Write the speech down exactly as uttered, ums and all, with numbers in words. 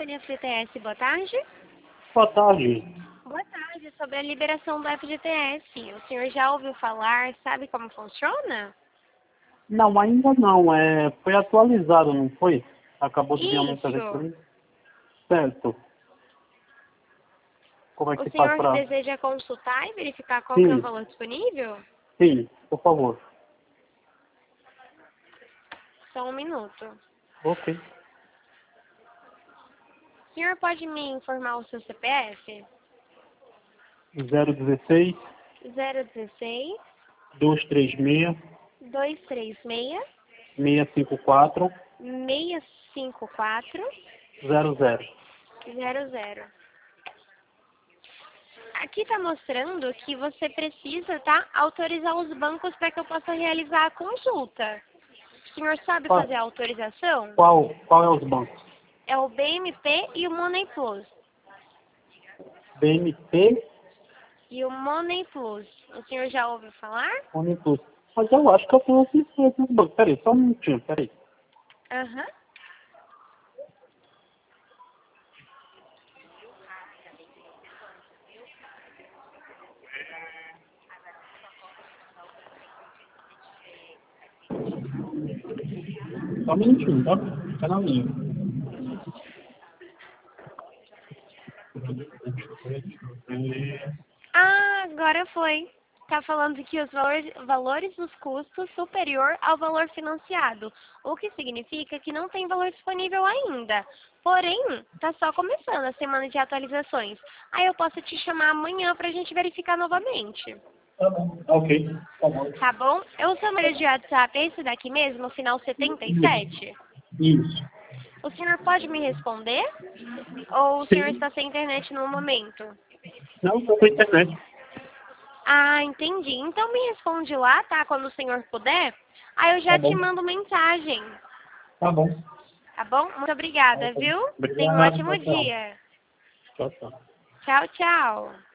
Companhia F G T S, boa tarde. Boa tarde. Boa tarde, sobre a liberação do F G T S. O senhor já ouviu falar, sabe como funciona? Não, ainda não. É, foi atualizado, não foi? Acabou de vir uma mensagem para Isso. mim. Certo. Como é O que faz senhor para... deseja consultar e verificar qual que é o Sim, valor disponível? sim, por favor. Só um minuto. Ok. O senhor pode me informar o seu C P F? zero dezesseis, zero dezesseis, duzentos e trinta e seis, duzentos e trinta e seis, seiscentos e cinquenta e quatro, seiscentos e cinquenta e quatro, zero zero. zero zero. Aqui está mostrando que você precisa, tá, autorizar os bancos para que eu possa realizar a consulta. O senhor sabe Qual, fazer a autorização? qual, qual é os bancos? É o B M P e o Money Plus. B M P, E o Money Plus. O senhor já ouviu falar? Unitus. Mas eu acho que eu conheço esses bancos. Peraí, só um minutinho, peraí. Aham. Só um minutinho, tá? Fica na linha. Ah, agora foi. Está falando que os valores, valores dos custos superior ao valor financiado, o que significa que não tem valor disponível ainda. Porém, está só começando a semana de atualizações. Aí eu posso te chamar amanhã para a gente verificar novamente. Tá bom. Ok, tá bom. Tá bom? Eu sou número de WhatsApp, é esse daqui mesmo, o final setenta e sete? Isso. O senhor pode me responder? Ou o senhor Sim. está sem internet no momento? Não, estou com a internet. Ah, entendi. Então me responde lá, tá? Quando o senhor puder. Aí eu Tá já te bom. mando mensagem. Tá bom. Tá bom? Muito obrigada, viu? Tenha um Obrigado. ótimo Tchau, tchau. dia. Tchau, tchau. Tchau, tchau.